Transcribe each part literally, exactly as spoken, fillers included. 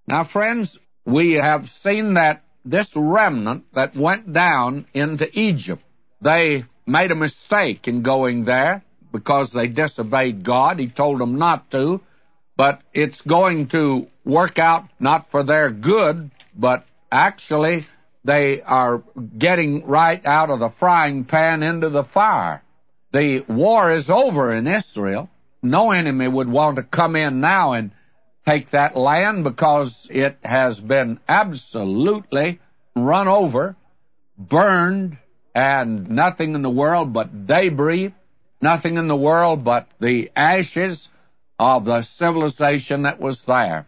Now, friends, we have seen that this remnant that went down into Egypt, they made a mistake in going there because they disobeyed God. He told them not to, but it's going to work out not for their good, but actually they are getting right out of the frying pan into the fire. The war is over in Israel. No enemy would want to come in now and take that land because it has been absolutely run over, burned, and nothing in the world but debris, nothing in the world but the ashes of the civilization that was there.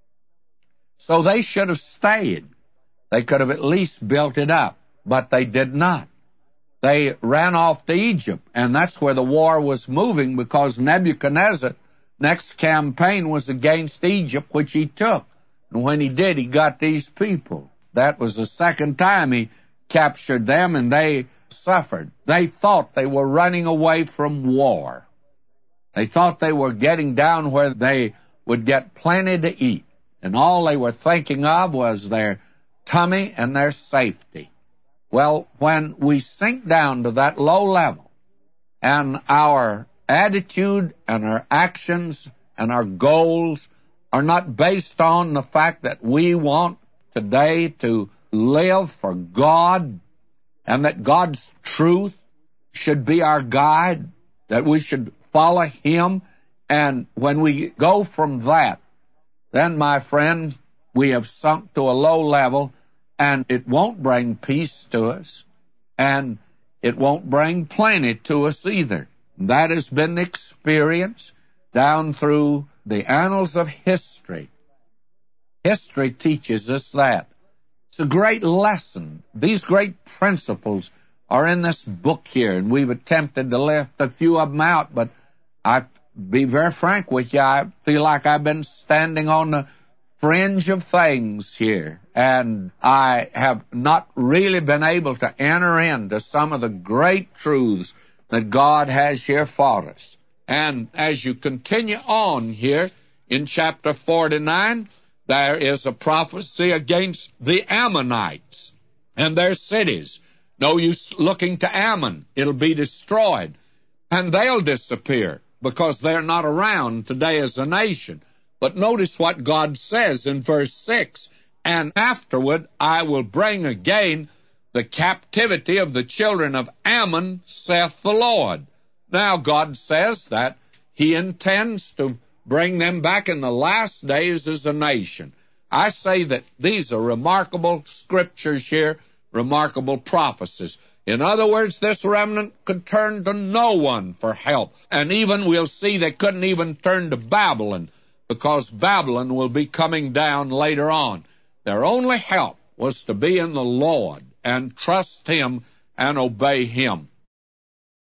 So they should have stayed. They could have at least built it up, but they did not. They ran off to Egypt, and that's where the war was moving because Nebuchadnezzar, next campaign was against Egypt, which he took. And when he did, he got these people. That was the second time he captured them, and they suffered. They thought they were running away from war. They thought they were getting down where they would get plenty to eat, and all they were thinking of was their tummy and their safety. Well, when we sink down to that low level, and our attitude and our actions and our goals are not based on the fact that we want today to live for God and that God's truth should be our guide, that we should follow Him, and when we go from that, then, my friend, we have sunk to a low level, and it won't bring peace to us, and it won't bring plenty to us either. That has been the experience down through the annals of history. History teaches us that. It's a great lesson. These great principles are in this book here, and we've attempted to lift a few of them out, but I'll be very frank with you, I feel like I've been standing on the fringe of things here, and I have not really been able to enter into some of the great truths that God has here for us. And as you continue on here in chapter forty-nine, there is a prophecy against the Ammonites and their cities. No use looking to Ammon. It'll be destroyed, and they'll disappear because they're not around today as a nation. But notice what God says in verse six, and afterward I will bring again the captivity of the children of Ammon, saith the Lord. Now God says that He intends to bring them back in the last days as a nation. I say that these are remarkable scriptures here, remarkable prophecies. In other words, this remnant could turn to no one for help. And even we'll see they couldn't even turn to Babylon, because Babylon will be coming down later on. Their only help was to be in the Lord and trust Him and obey Him.